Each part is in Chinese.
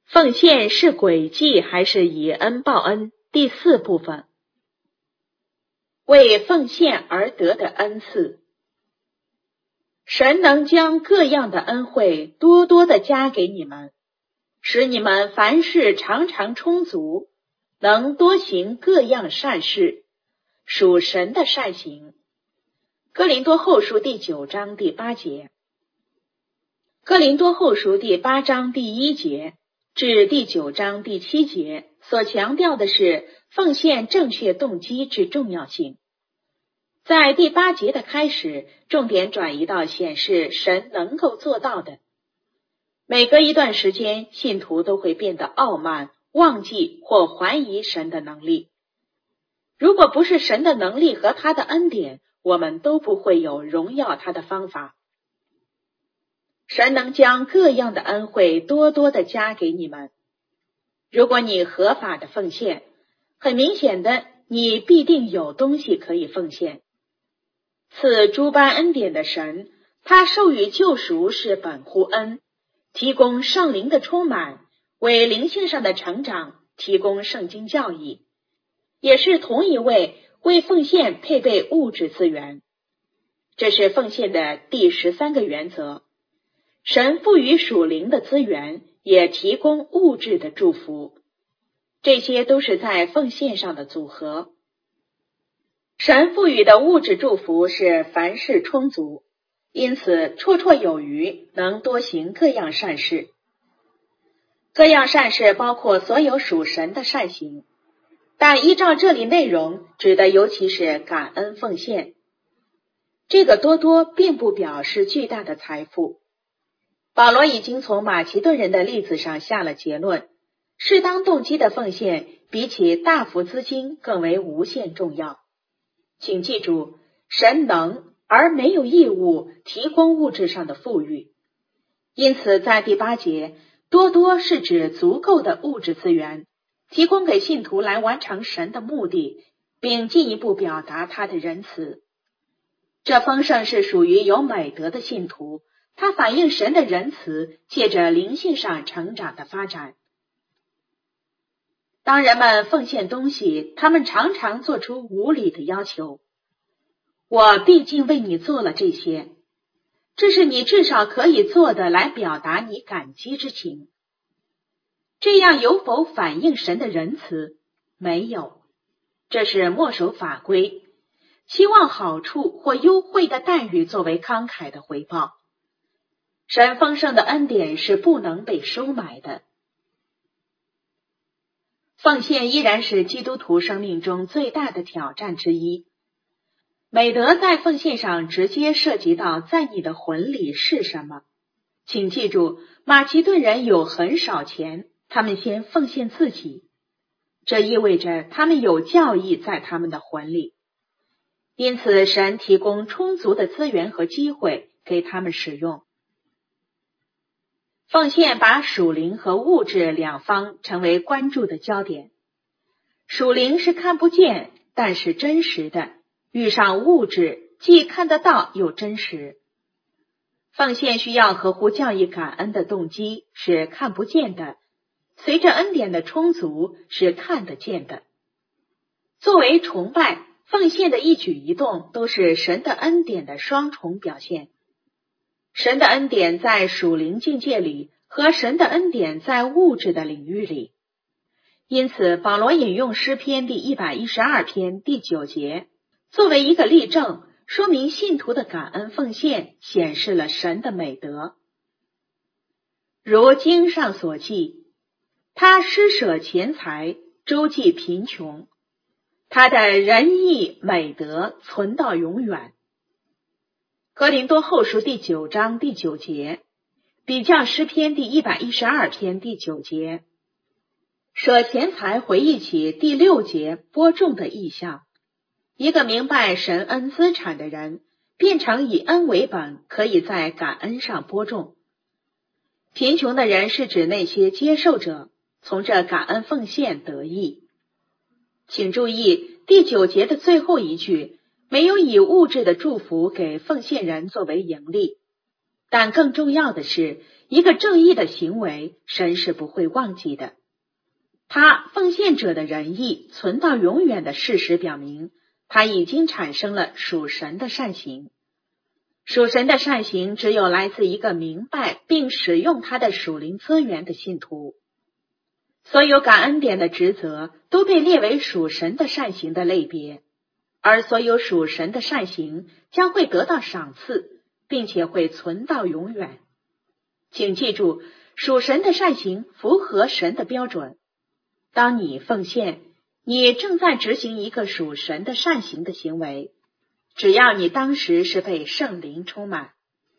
奉献是诡计还是以恩报恩？第4部分，为奉献而得的恩赐。神能将各样的恩惠多多的加给你们，使你们凡事常常充足，能多行各样善事，属神的善行。哥林多后书第9章第8节。哥林多后书第8章第1节至第9章第7节所强调的是奉献正确动机之重要性。在第8节的开始，重点转移到显示神能够做到的。每隔一段时间，信徒都会变得傲慢，忘记或怀疑神的能力。如果不是神的能力和他的恩典，我们都不会有荣耀他的方法。神能将各样的恩惠多多的加给你们。如果你合法的奉献，很明显的，你必定有东西可以奉献。赐诸般恩典的神，他授予救赎是本乎恩，提供圣灵的充满，为灵性上的成长提供圣经教义，也是同一位为奉献配备物质资源。这是奉献的第13个原则。神赋予属灵的资源，也提供物质的祝福，这些都是在奉献上的组合。神赋予的物质祝福是凡事充足，因此绰绰有余，能多行各样善事。各样善事包括所有属神的善行，但依照这里内容，指的尤其是感恩奉献。这个多多并不表示巨大的财富。保罗已经从马其顿人的例子上下了结论，适当动机的奉献比起大幅资金更为无限重要。请记住，神能而没有义务提供物质上的富裕，因此在第8节，多多是指足够的物质资源，提供给信徒来完成神的目的，并进一步表达他的仁慈。这丰盛是属于有美德的信徒，它反映神的仁慈，借着灵性上成长的发展。当人们奉献东西，他们常常做出无理的要求。我毕竟为你做了这些，这是你至少可以做的，来表达你感激之情。这样有否反映神的仁慈？没有，这是墨守法规，期望好处或优惠的待遇作为慷慨的回报。神丰盛的恩典是不能被收买的。奉献依然是基督徒生命中最大的挑战之一。美德在奉献上直接涉及到在你的魂里是什么。请记住，马其顿人有很少钱，他们先奉献自己，这意味着他们有教义在他们的魂里。因此，神提供充足的资源和机会给他们使用。奉献把属灵和物质两方成为关注的焦点。属灵是看不见，但是真实的，遇上物质，既看得到又真实。奉献需要合乎教义感恩的动机，是看不见的，随着恩典的充足，是看得见的。作为崇拜，奉献的一举一动都是神的恩典的双重表现。神的恩典在属灵境界里，和神的恩典在物质的领域里。因此，保罗引用诗篇第112篇第9节，作为一个例证，说明信徒的感恩奉献显示了神的美德。如经上所记，他施舍钱财，周济贫穷，他的仁义美德存到永远。哥林多后书第9章第9节，比较诗篇第112篇第9节。舍钱财回忆起第6节播种的意象。一个明白神恩资产的人，变成以恩为本，可以在感恩上播种。贫穷的人是指那些接受者，从这感恩奉献得益。请注意，第9节的最后一句没有以物质的祝福给奉献人作为盈利，但更重要的是， 一个正义的行为，神是不会忘记的。他奉献者的仁义存到永远的事实表明，他已经产生了属神的善行。属神的善行只有来自一个明白并使用他的属灵资源的信徒。所有感恩典的职责都被列为属神的善行的类别，而所有属神的善行将会得到赏赐，并且会存到永远。请记住，属神的善行符合神的标准。当你奉献，你正在执行一个属神的善行的行为，只要你当时是被圣灵充满。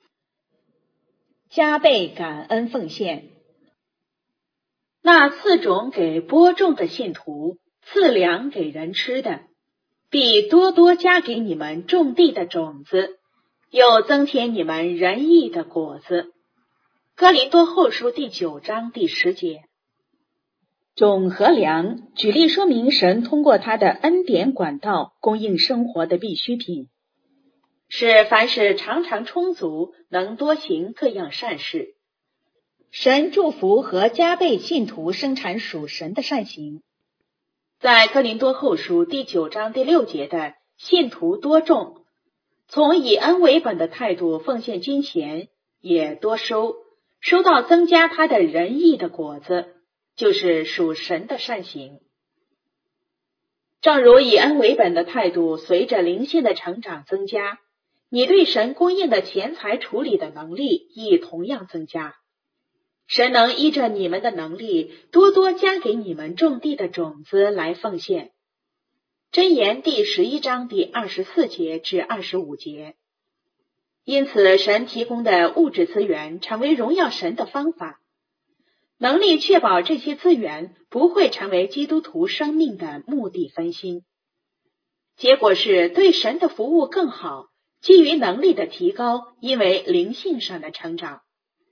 加倍感恩奉献。那赐种给播种的信徒，赐粮给人吃的，必多多加给你们种地的种子，又增添你们仁义的果子。哥林多后书第9章第10节。种和粮举例说明神通过他的恩典管道供应生活的必需品，使凡事常常充足，能多行各样善事。神祝福和加倍信徒生产属神的善行。在哥林多后书第9章第6节的信徒多种，从以恩为本的态度奉献金钱，也多收到增加他的仁义的果子，就是属神的善行。正如以恩为本的态度随着灵性的成长增加，你对神供应的钱财处理的能力亦同样增加。神能依着你们的能力，多多加给你们种地的种子来奉献。箴言第11章第24节至25节。因此，神提供的物质资源成为荣耀神的方法，能力确保这些资源不会成为基督徒生命的目的分心。结果是对神的服务更好，基于能力的提高，因为灵性上的成长。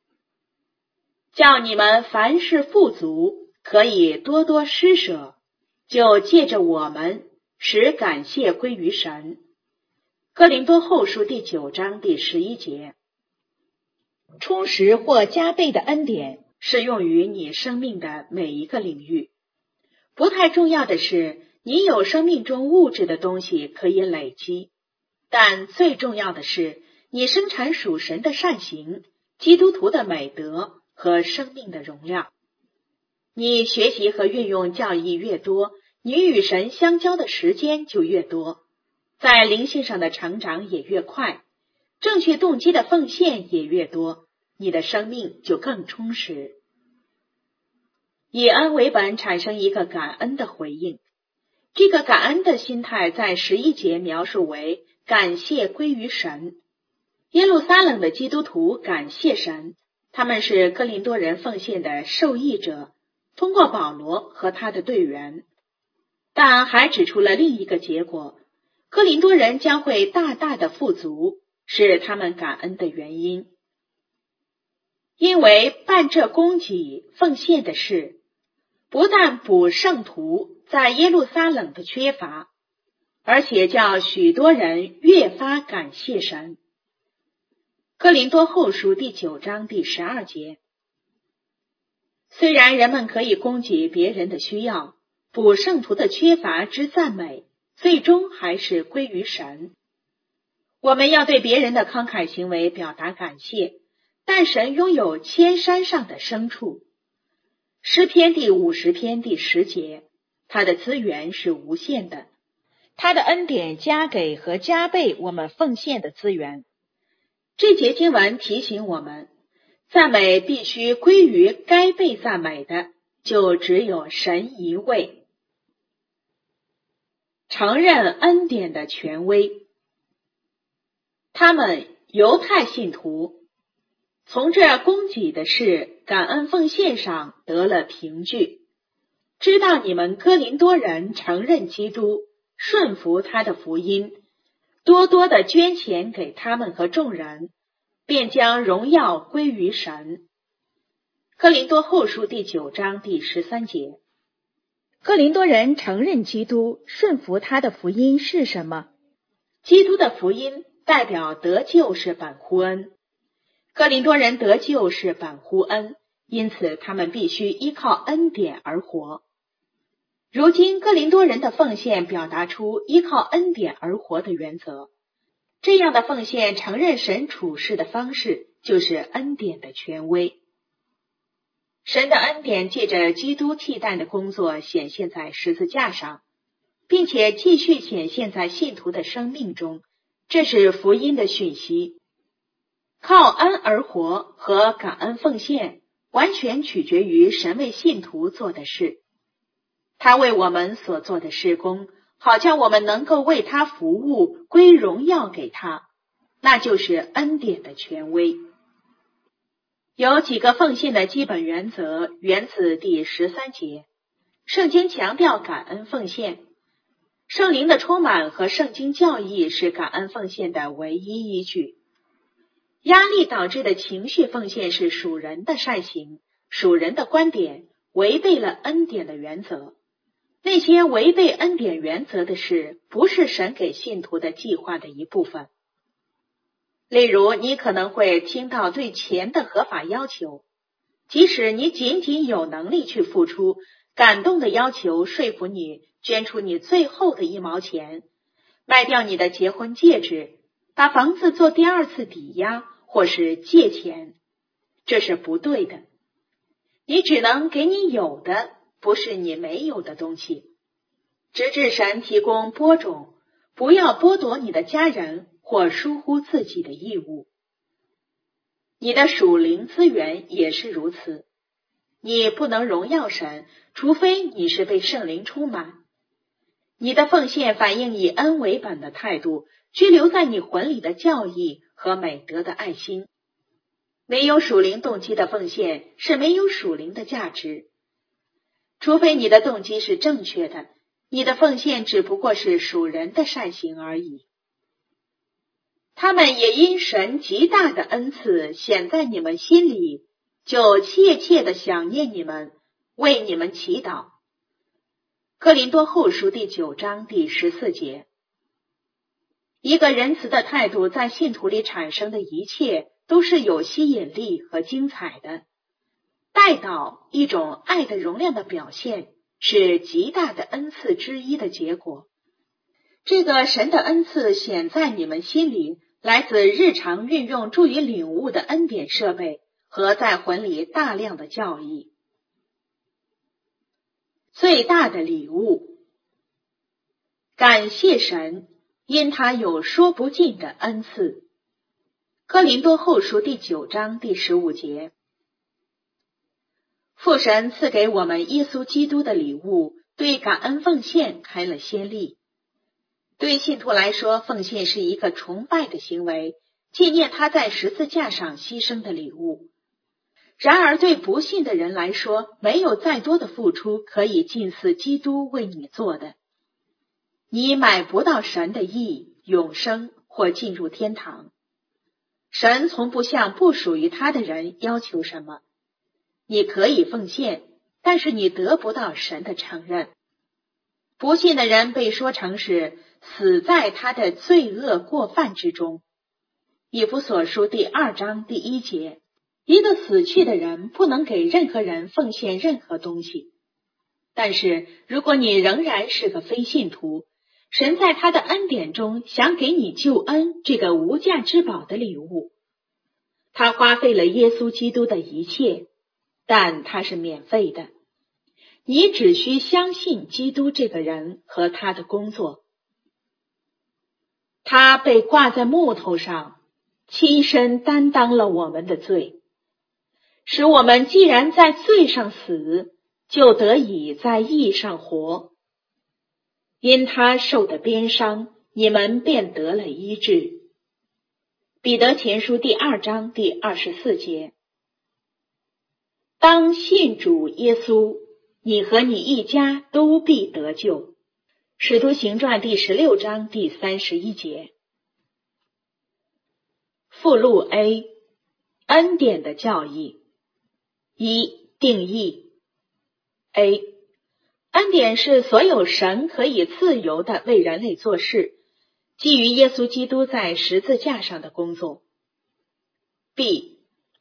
叫你们凡事富足，可以多多施舍，就借着我们使感谢归于神。哥林多后书第9章第11节。充实或加倍的恩典适用于你生命的每一个领域。不太重要的是，你有生命中物质的东西可以累积，但最重要的是，你生产属神的善行，基督徒的美德和生命的容量。你学习和运用教义越多，你与神相交的时间就越多，在灵性上的成长也越快，正确动机的奉献也越多，你的生命就更充实。以恩为本产生一个感恩的回应，这个感恩的心态在11节描述为感谢归于神。耶路撒冷的基督徒感谢神，他们是哥林多人奉献的受益者，通过保罗和他的队员。但还指出了另一个结果，哥林多人将会大大的富足，是他们感恩的原因。因为办这供给奉献的事，不但补圣徒在耶路撒冷的缺乏，而且叫许多人越发感谢神。哥林多后书第9章第12节。虽然人们可以供给别人的需要，补圣徒的缺乏之赞美，最终还是归于神。我们要对别人的慷慨行为表达感谢，但神拥有千山上的牲畜。诗篇第50篇第10节，他的资源是无限的，他的恩典加给和加倍我们奉献的资源。这节经文提醒我们，赞美必须归于该被赞美的，就只有神一位。承认恩典的权威。他们犹太信徒从这供给的事感恩奉献上得了凭据，知道你们哥林多人承认基督，顺服他的福音，多多的捐钱给他们和众人，便将荣耀归于神。哥林多后书第9章第13节。哥林多人承认基督，顺服他的福音是什么？基督的福音代表得救是本乎恩。 哥林多人得救是本乎恩，因此他们必须依靠恩典而活。如今哥林多人的奉献表达出依靠恩典而活的原则，这样的奉献承认神处事的方式就是恩典的权威。神的恩典借着基督替代的工作显现在十字架上，并且继续显现在信徒的生命中，这是福音的讯息。靠恩而活和感恩奉献完全取决于神为信徒做的事，他为我们所做的事工，好叫我们能够为他服务，归荣耀给他，那就是恩典的权威。有几个奉献的基本原则源自第13节，圣经强调感恩奉献，圣灵的充满和圣经教义是感恩奉献的唯一依据。压力导致的情绪奉献是属人的善行，属人的观点，违背了恩典的原则。那些违背恩典原则的事，不是神给信徒的计划的一部分。例如，你可能会听到对钱的合法要求，即使你仅仅有能力去付出，感动的要求说服你捐出你最后的1毛钱，卖掉你的结婚戒指，把房子做第2次抵押，或是借钱，这是不对的。你只能给你有的，不是你没有的东西。直至神提供播种，不要剥夺你的家人或疏忽自己的义务。你的属灵资源也是如此，你不能荣耀神，除非你是被圣灵充满。你的奉献反映以恩为本的态度，居留在你魂里的教义和美德的爱心。没有属灵动机的奉献是没有属灵的价值。除非你的动机是正确的，你的奉献只不过是属人的善行而已。他们也因神极大的恩赐显在你们心里，就切切的想念你们，为你们祈祷。哥林多后书第9章第14节。一个仁慈的态度在信徒里产生的一切都是有吸引力和精彩的。代祷，一种爱的容量的表现，是极大的恩赐之一的结果。这个神的恩赐显在你们心里，来自日常运用助于领悟的恩典设备和在魂里大量的教义。最大的礼物，感谢神，因他有说不尽的恩赐。哥林多后书第9章第15节。父神赐给我们耶稣基督的礼物，对感恩奉献开了先例。对信徒来说，奉献是一个崇拜的行为，纪念他在十字架上牺牲的礼物。然而对不信的人来说，没有再多的付出可以近似基督为你做的。你买不到神的义、永生或进入天堂。神从不向不属于他的人要求什么。你可以奉献，但是你得不到神的承认。不信的人被说成是死在他的罪恶过犯之中。以弗所书第2章第1节，一个死去的人不能给任何人奉献任何东西。但是如果你仍然是个非信徒，神在他的恩典中想给你救恩这个无价之宝的礼物。他花费了耶稣基督的一切，但他是免费的。你只需相信基督这个人和他的工作。他被挂在木头上，亲身担当了我们的罪，使我们既然在罪上死，就得以在义上活。因他受的鞭伤，你们便得了医治。彼得前书第2章第24节。当信主耶稣，你和你一家都必得救。使徒行传第16章第31节。附录 A， 恩典的教义。1、定义。A， 恩典是所有神可以自由地为人类做事，基于耶稣基督在十字架上的工作。B，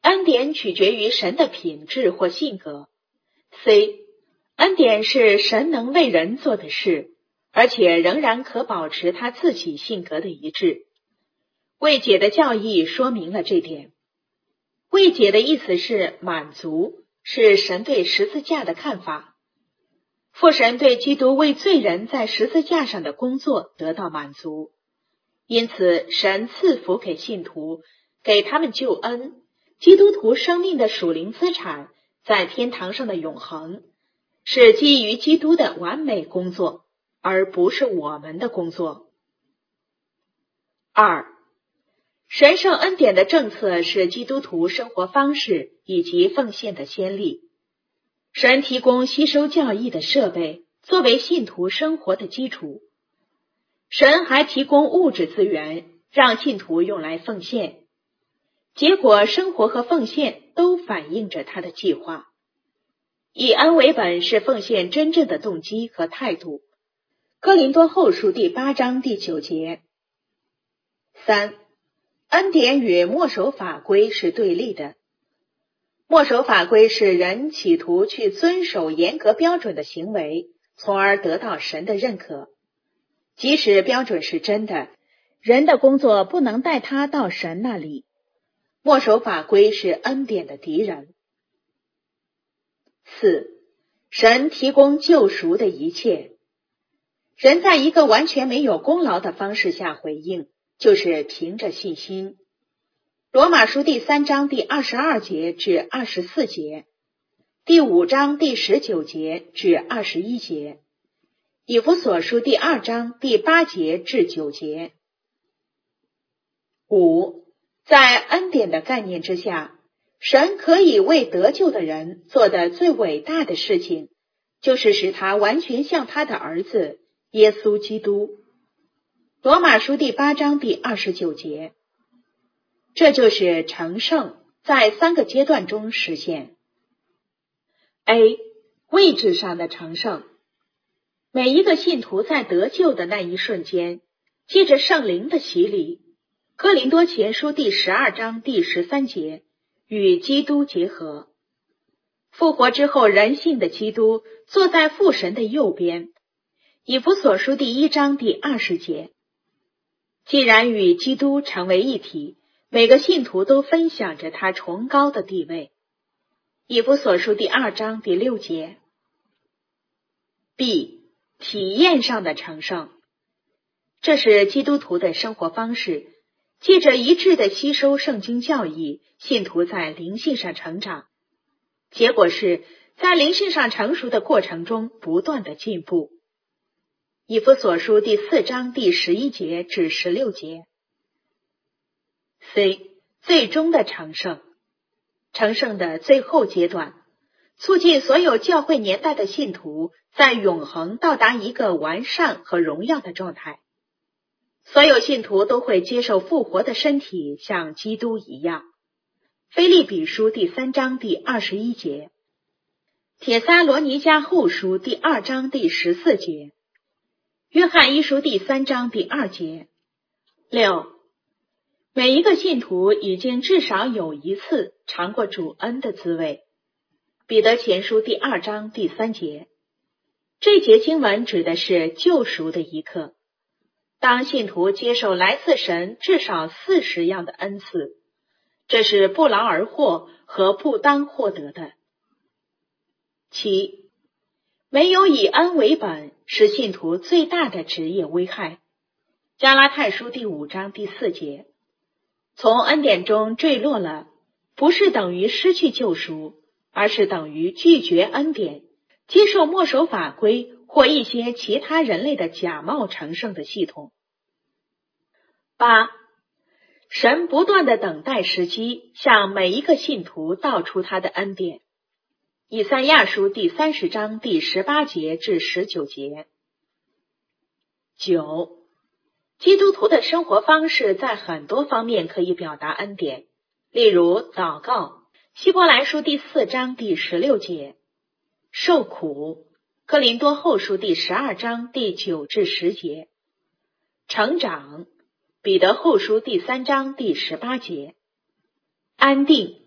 恩典取决于神的品质或性格。C. 恩典是神能为人做的事，而且仍然可保持他自己性格的一致。未解的教义说明了这点。未解的意思是满足，是神对十字架的看法。父神对基督为罪人在十字架上的工作得到满足，因此神赐福给信徒，给他们救恩，基督徒生命的属灵资产在天堂上的永恒，是基于基督的完美工作，而不是我们的工作。2. 神圣恩典的政策是基督徒生活方式以及奉献的先例。神提供吸收教义的设备，作为信徒生活的基础。神还提供物质资源，让信徒用来奉献。结果，生活和奉献都反映着他的计划。以恩为本是奉献真正的动机和态度。哥林多后书第8章第9节。3. 恩典与默守法规是对立的。默守法规是人企图去遵守严格标准的行为，从而得到神的认可。即使标准是真的，人的工作不能带他到神那里。默守法规是恩典的敌人。4. 神提供救赎的一切。人在一个完全没有功劳的方式下回应，就是凭着信心。罗马书第3章第22节至24节，第5章第19节至21节，以弗所书第2章第8节至9节。5. 在恩典的概念之下，神可以为得救的人做的最伟大的事情，就是使他完全像他的儿子耶稣基督。罗马书第8章第29节。这就是成圣在3个阶段中实现。A. 位置上的成圣。每一个信徒在得救的那一瞬间，借着圣灵的洗礼，哥林多前书第12章第13节，与基督结合。复活之后人性的基督坐在父神的右边，以弗所书第1章第20节。既然与基督成为一体，每个信徒都分享着他崇高的地位。以弗所书第2章第6节。B. 体验上的成圣。这是基督徒的生活方式，借着一致的吸收圣经教义，信徒在灵性上成长。结果是在灵性上成熟的过程中不断的进步。以弗所书第4章第11节至16节。C. 最终的成圣。成圣的最后阶段，促进所有教会年代的信徒在永恒到达一个完善和荣耀的状态。所有信徒都会接受复活的身体，像基督一样。腓立比书第3章第21节。帖撒罗尼迦后书第2章第14节。约翰一书第3章第2节。6. 每一个信徒已经至少有一次尝过主恩的滋味。彼得前书第2章第3节。这节经文指的是救赎的一刻。当信徒接受来自神至少40样的恩赐，这是不劳而获和不当获得的。7. 没有以恩为本是信徒最大的职业危害。加拉太书第5章第4节。从恩典中坠落了，不是等于失去救赎，而是等于拒绝恩典，接受默守法规或一些其他人类的假冒成圣的系统。8. 神不断地等待时机，向每一个信徒道出他的恩典。以赛亚书第30章第18节至19节。9. 基督徒的生活方式在很多方面可以表达恩典，例如祷告，希伯来书第4章第16节；受苦，哥林多后书第12章第9至10节；成长，彼得后书第3章第18节；安定，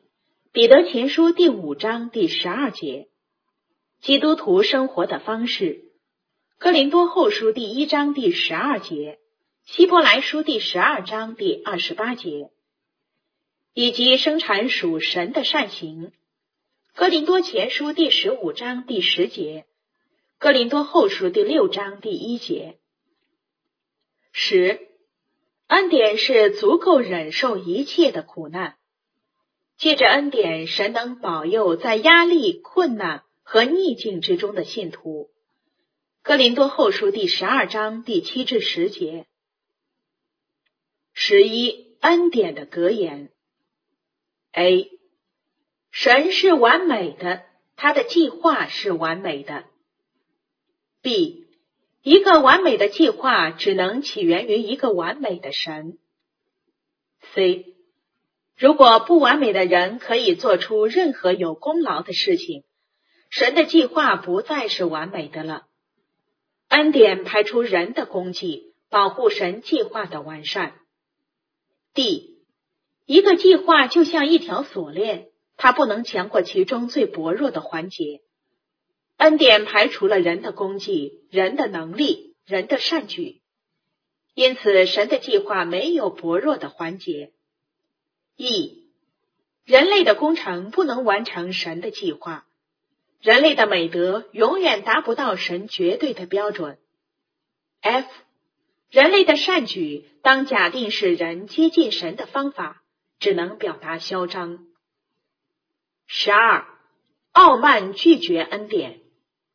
彼得前书第5章第12节，基督徒生活的方式。哥林多后书第1章第12节，希伯来书第12章第28节，以及生产属神的善行。哥林多前书第15章第10节，哥林多后书第6章第1节。10. 恩典是足够忍受一切的苦难。借着恩典，神能保佑在压力、困难和逆境之中的信徒。哥林多后书第12章第7至10节。11. 恩典的格言。 A. 神是完美的，他的计划是完美的。 B. 一个完美的计划只能起源于一个完美的神。 C. 如果不完美的人可以做出任何有功劳的事情，神的计划不再是完美的了。恩典排除人的功绩，保护神计划的完善。 D. 一个计划就像一条锁链，它不能强过其中最薄弱的环节。恩典排除了人的功绩、人的能力、人的善举，因此神的计划没有薄弱的环节。E. 人类的工程不能完成神的计划，人类的美德永远达不到神绝对的标准。F. 人类的善举当假定是人接近神的方法，只能表达嚣张。12. 傲慢拒绝恩典。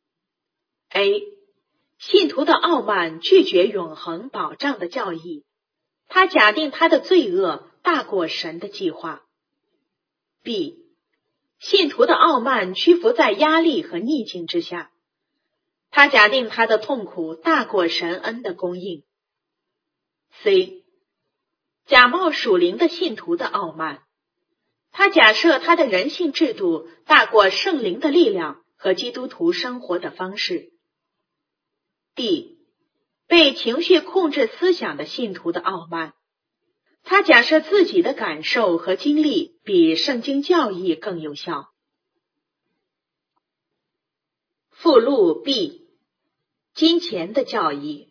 A. 信徒的傲慢拒绝永恒保障的教义，他假定他的罪恶大过神的计划。 B. 信徒的傲慢屈服在压力和逆境之下，他假定他的痛苦大过神恩的供应。 C. 假冒属灵的信徒的傲慢，他假设他的人性制度大过圣灵的力量和基督徒生活的方式。 D. 被情绪控制思想的信徒的傲慢，他假设自己的感受和经历比圣经教义更有效。附录 B. 金钱的教义。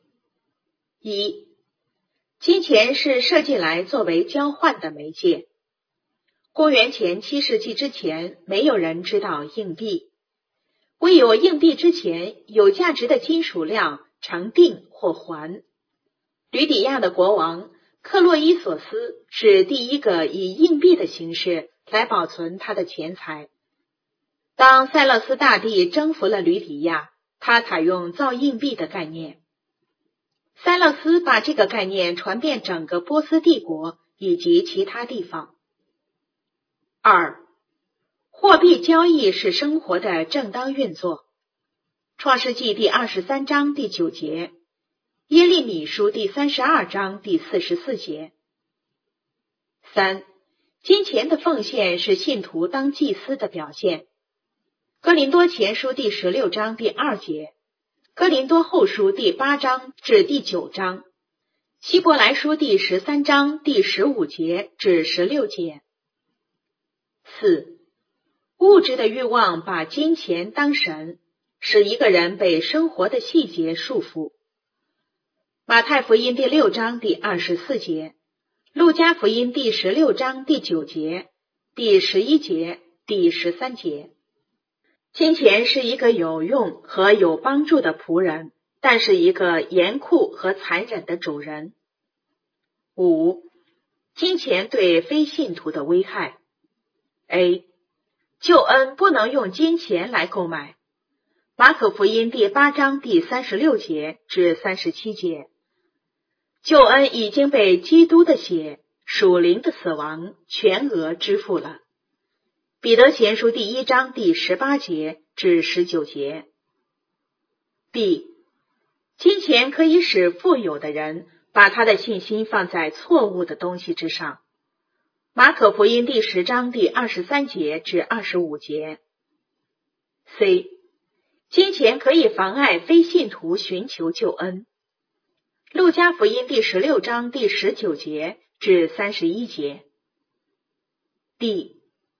1. 金钱是设计来作为交换的媒介。公元前7世纪之前，没有人知道硬币。未有硬币之前，有价值的金属量常锭或环。吕底亚的国王克洛伊索斯是第一个以硬币的形式来保存他的钱财。当塞勒斯大帝征服了吕底亚，他采用造硬币的概念。塞勒斯把这个概念传遍整个波斯帝国以及其他地方。2. 货币交易是生活的正当运作。创世纪第23章第9节，耶利米书第32章第44节。3. 金钱的奉献是信徒当祭司的表现。哥林多前书第16章第2节，哥林多后书第8章至第9章，希伯来书第13章第15节至16节。4. 物质的欲望把金钱当神，使一个人被生活的细节束缚。马太福音第6章第24节，路加福音第16章第9节，第11节，第13节。金钱是一个有用和有帮助的仆人，但是一个严酷和残忍的主人。5. 金钱对非信徒的危害。A. 救恩不能用金钱来购买。马可福音第8章第36节至37节。救恩已经被基督的血、属灵的死亡全额支付了。彼得前书第1章第18节至19节。B. 金钱可以使富有的人把他的信心放在错误的东西之上。马可福音第10章第23节至25节。C. 金钱可以妨碍非信徒寻求救恩。路加福音第16章第19节至31节。D.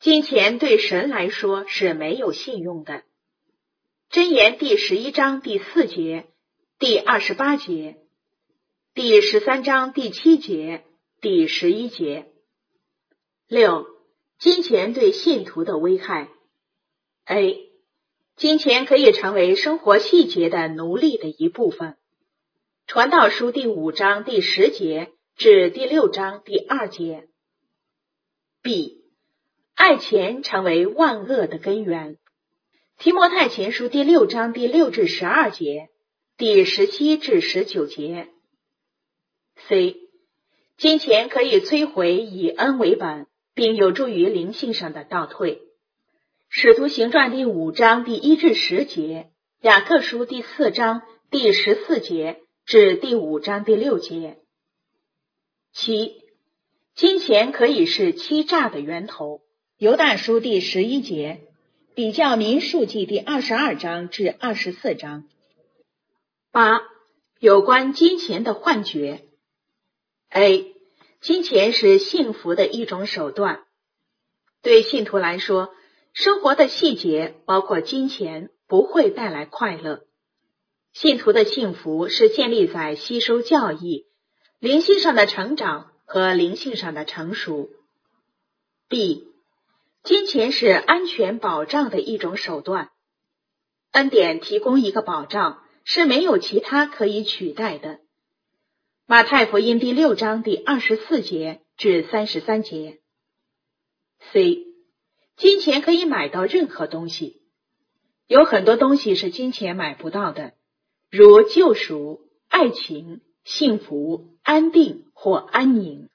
金钱对神来说是没有信用的。箴言第11章第4节、第28节、第13章第7节、第11节。6. 金钱对信徒的危害。 A. 金钱可以成为生活细节的奴隶的一部分。传道书第5章第10节至第6章第2节。B. 爱钱成为万恶的根源。提摩太前书第6章第6至12节，第17至19节。C. 金钱可以摧毁以恩为本，并有助于灵性上的倒退。使徒行传第5章第1至10节，雅各书第4章第14节至第5章第6节。7. 金钱可以是欺诈的源头。犹大书第11节，比较民数记第22章至24章。8. 有关金钱的幻觉。 A. 金钱是幸福的一种手段。对信徒来说，生活的细节包括金钱不会带来快乐。信徒的幸福是建立在吸收教义、灵性上的成长和灵性上的成熟。B. 金钱是安全保障的一种手段。恩典提供一个保障，是没有其他可以取代的。马太福音第6章第24节至33节。C. 金钱可以买到任何东西。有很多东西是金钱买不到的，如救赎、爱情、幸福、安定或安宁。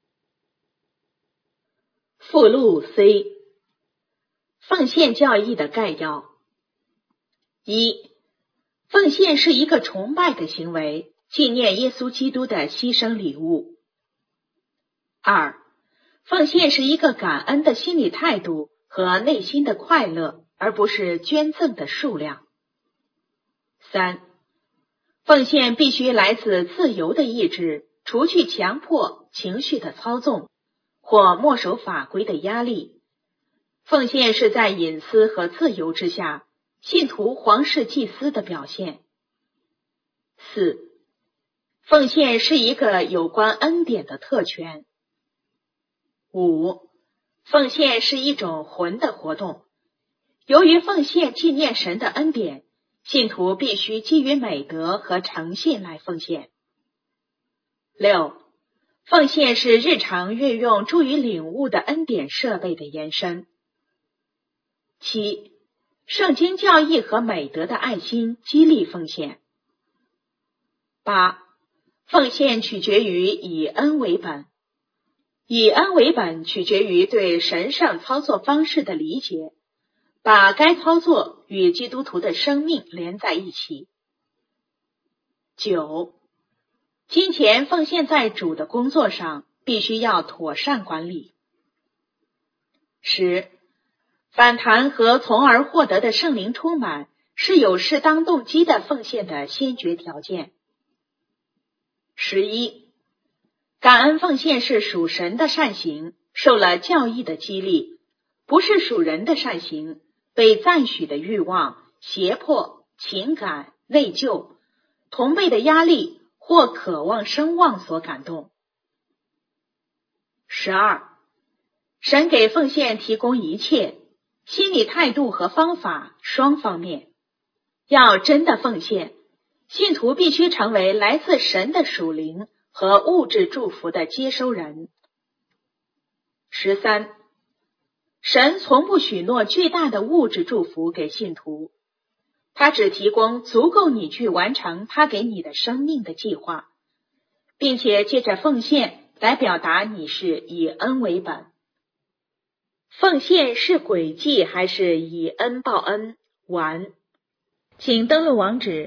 附录 C. 奉献教义的概要。1. 奉献是一个崇拜的行为，纪念耶稣基督的牺牲礼物。2. 奉献是一个感恩的心理态度和内心的快乐，而不是捐赠的数量。3. 奉献必须来自自由的意志，除去强迫、情绪的操纵或墨守法规的压力。奉献是在隐私和自由之下，信徒皇室祭司的表现。4. 奉献是一个有关恩典的特权。5. 奉献是一种魂的活动。由于奉献纪念神的恩典，信徒必须基于美德和诚信来奉献。6. 奉献是日常运用助于领悟的恩典设备的延伸。7. 圣经教义和美德的爱心激励奉献。8. 奉献取决于以恩为本。以恩为本取决于对神圣操作方式的理解，把该操作与基督徒的生命连在一起。9. 金钱奉献在主的工作上，必须要妥善管理。10. 反弹和从而获得的圣灵充满，是有适当动机的奉献的先决条件。11. 感恩奉献是属神的善行，受了教义的激励，不是属人的善行，被赞许的欲望、胁迫、情感、内疚、同辈的压力或渴望声望所感动。12. 神给奉献提供一切，心理态度和方法双方面。要真的奉献，信徒必须成为来自神的属灵和物质祝福的接收人。13. 神从不许诺巨大的物质祝福给信徒，他只提供足够你去完成他给你的生命的计划，并且借着奉献来表达你是以恩为本。奉献是诡计还是以恩报恩？完。请登录网址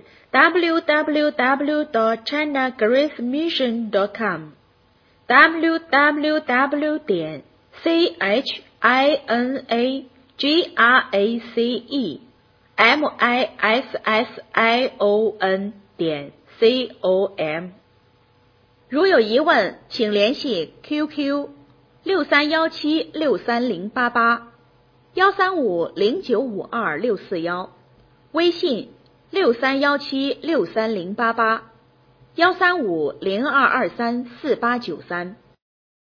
www.chinagracemission.com www.chinagracemission.com。 如有疑问，请联系 QQ 6317630088 135095264，微信6317630088，13502234893。